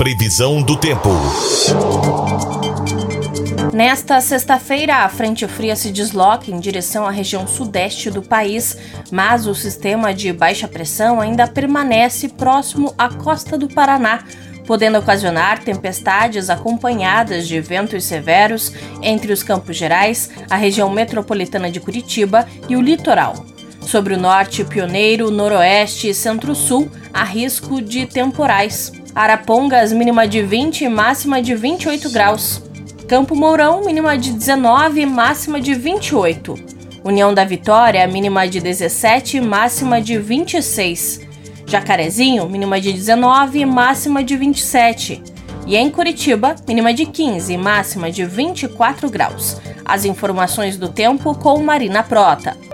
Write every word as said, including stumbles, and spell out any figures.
Previsão do tempo. Nesta sexta-feira, a frente fria se desloca em direção à região sudeste do país, mas o sistema de baixa pressão ainda permanece próximo à costa do Paraná, podendo ocasionar tempestades acompanhadas de ventos severos entre os Campos Gerais, a região metropolitana de Curitiba e o litoral. Sobre o norte, Pioneiro, noroeste e centro-sul, há risco de temporais. Arapongas, mínima de vinte e máxima de vinte e oito graus. Campo Mourão, mínima de dezenove e máxima de vinte e oito. União da Vitória, mínima de dezessete e máxima de vinte e seis. Jacarezinho, mínima de dezenove e máxima de vinte e sete. E em Curitiba, mínima de quinze e máxima de vinte e quatro graus. As informações do tempo com Marina Prota.